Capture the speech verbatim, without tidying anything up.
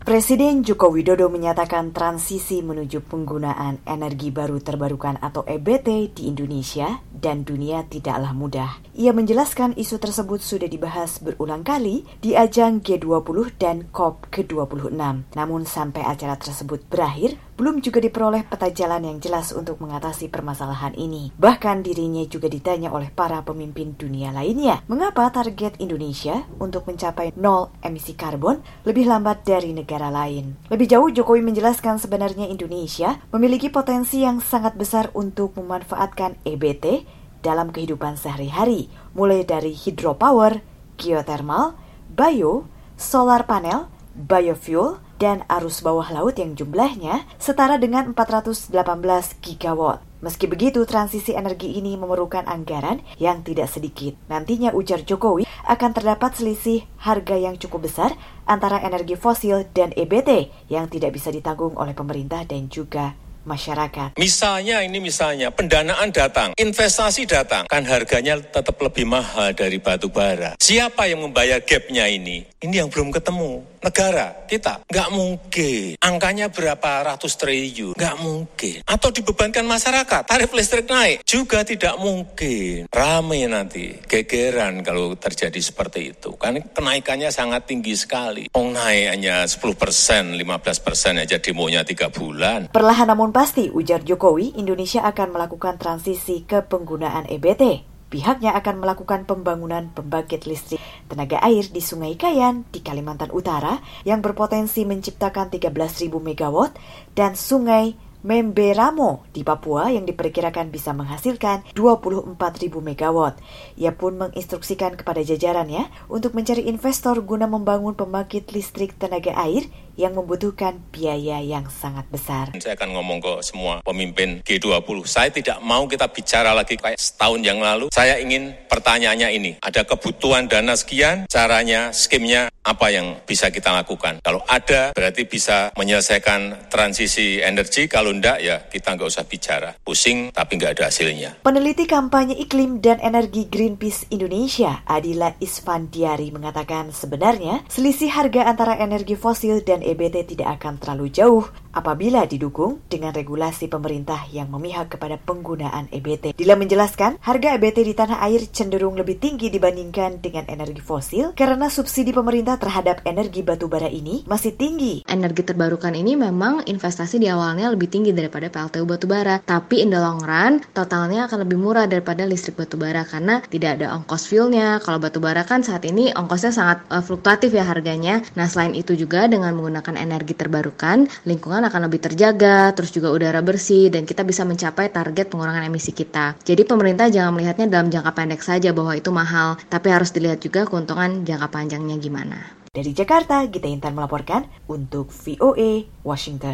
Presiden Joko Widodo menyatakan transisi menuju penggunaan energi baru terbarukan atau E B T di Indonesia dan dunia tidaklah mudah. Ia menjelaskan isu tersebut sudah dibahas berulang kali di ajang G dua puluh dan COP ke dua puluh enam. Namun sampai acara tersebut berakhir, belum juga diperoleh peta jalan yang jelas untuk mengatasi permasalahan ini. Bahkan dirinya juga ditanya oleh para pemimpin dunia lainnya, mengapa target Indonesia untuk mencapai nol emisi karbon lebih lambat dari negara lain. Lebih jauh, Jokowi menjelaskan sebenarnya Indonesia memiliki potensi yang sangat besar untuk memanfaatkan E B T dalam kehidupan sehari-hari, mulai dari hydropower, geothermal, bio, solar panel, biofuel, dan arus bawah laut yang jumlahnya setara dengan empat ratus delapan belas gigawatt. Meski begitu, transisi energi ini memerlukan anggaran yang tidak sedikit. Nantinya, ujar Jokowi, akan terdapat selisih harga yang cukup besar antara energi fosil dan E B T yang tidak bisa ditanggung oleh pemerintah dan juga masyarakat. Misalnya ini misalnya pendanaan datang, investasi datang, kan harganya tetap lebih mahal dari batu bara. Siapa yang membayar gapnya ini? Ini yang belum ketemu. Negara, kita, nggak mungkin. Angkanya berapa ratus triliun, nggak mungkin. Atau dibebankan masyarakat, tarif listrik naik, juga tidak mungkin. Rame nanti, gegeran kalau terjadi seperti itu. Kan kenaikannya sangat tinggi sekali. Oh, naik hanya sepuluh persen, lima belas persen aja demonya tiga bulan. Perlahan namun pasti, ujar Jokowi, Indonesia akan melakukan transisi ke penggunaan E B T. Pihaknya akan melakukan pembangunan pembangkit listrik tenaga air di Sungai Kayan di Kalimantan Utara yang berpotensi menciptakan tiga belas ribu megawatt dan Sungai Memberamo di Papua yang diperkirakan bisa menghasilkan dua puluh empat ribu megawatt. Ia pun menginstruksikan kepada jajarannya untuk mencari investor guna membangun pembangkit listrik tenaga air yang membutuhkan biaya yang sangat besar. Saya akan ngomong ke semua pemimpin G dua puluh, saya tidak mau kita bicara lagi kayak setahun yang lalu. Saya ingin pertanyaannya ini, ada kebutuhan dana sekian, caranya, skemnya, apa yang bisa kita lakukan. Kalau ada, berarti bisa menyelesaikan transisi energi. Kalau enggak, ya kita nggak usah bicara. Pusing, tapi nggak ada hasilnya. Peneliti kampanye iklim dan energi Greenpeace Indonesia, Adila Isfandiari, mengatakan sebenarnya selisih harga antara energi fosil dan E B T tidak akan terlalu jauh apabila didukung dengan regulasi pemerintah yang memihak kepada penggunaan E B T. Dila menjelaskan, harga E B T di tanah air cenderung lebih tinggi dibandingkan dengan energi fosil karena subsidi pemerintah terhadap energi batubara ini masih tinggi. Energi terbarukan ini memang investasi di awalnya lebih tinggi daripada P L T U batubara, tapi in the long run totalnya akan lebih murah daripada listrik batubara karena tidak ada ongkos fuelnya. Kalau batubara kan saat ini ongkosnya sangat uh, fluktuatif ya harganya. Nah, selain itu juga dengan menggunakan energi terbarukan, lingkungan akan lebih terjaga, terus juga udara bersih, dan kita bisa mencapai target pengurangan emisi kita. Jadi pemerintah jangan melihatnya dalam jangka pendek saja bahwa itu mahal, tapi harus dilihat juga keuntungan jangka panjangnya gimana. Dari Jakarta, Gita Intan melaporkan untuk V O A Washington.